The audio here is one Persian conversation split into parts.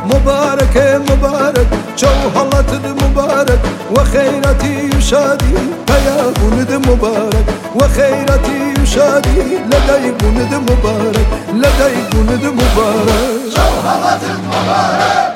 مبارك مبارك جو هلتد مبارك وخيرتي وشادي فيا بند مبارك وخيرتي وشادي لدي بند مبارك لدي بند مبارك جو هلتد مبارك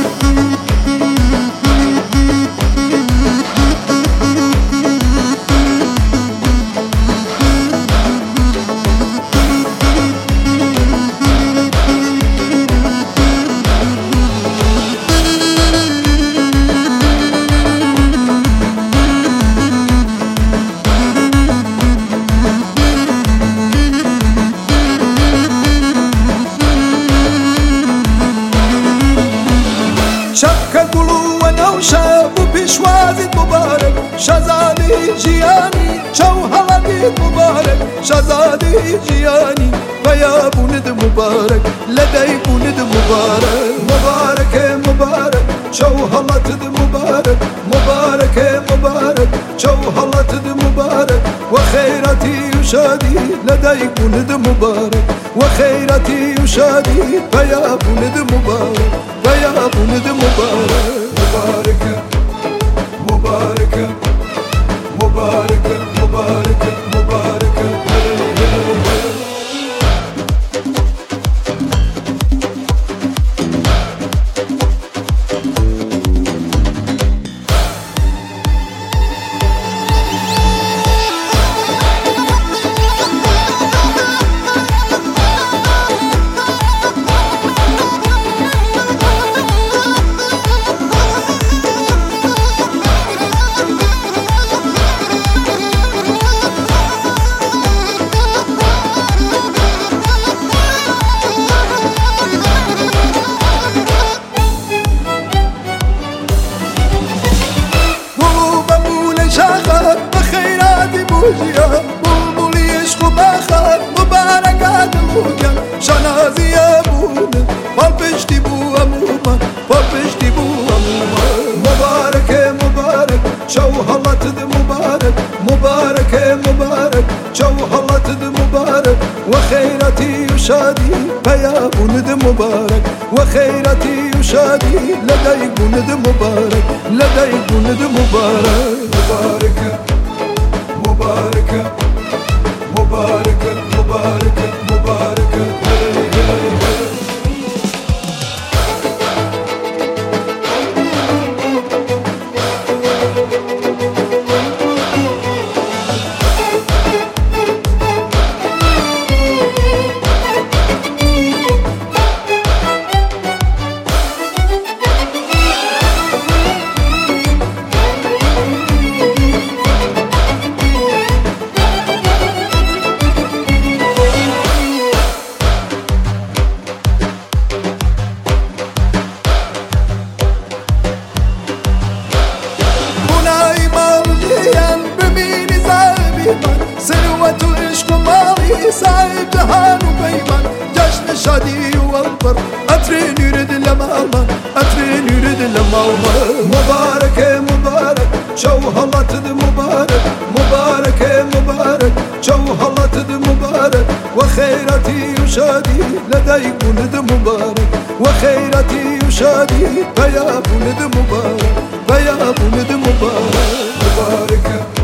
شبك قلو ونوشة وبشوازي مبارك شزادي جياني شوهلدي مبارك شزادي جياني فيا بند مبارك لدي بند مبارك مبارك مبارك شوهلتد مبارك مبارك مبارك شوهلتد مبارك وخيرتي وشادي لدي بند مبارك وخيرتي وشادي فيا بند مبارك فيا بند مبارك مبارك مبارك مبارك مبارك مبارك شاخر بخيرات بوجيا بلبل يشخو باخر مباركات الوجا شنازي يا بونا فالبشتي بو أموما فالبشتي بو أموما مبارك مبارك شو هلتد مبارك مبارك مبارك شو هلتد مبارك وخيرتي وشادي فيا بند مبارك وخيرتي وشادي لدي بند مبارك لدي بند مبارك مبارك مبارك مبارك مبارك مبارك ثروة العشق مالي صاحب جهان وبيمان جشن شادي والبر أترين يرد لماما أترين يرد لماما مبارك مبارك شو هلتد مبارك مبارك مبارك شو هلتد مبارك وخيرتي وشادي لدي بند مبارك وخيرتي وشادي فيا بند مبارك فيا بند مبارك مبارك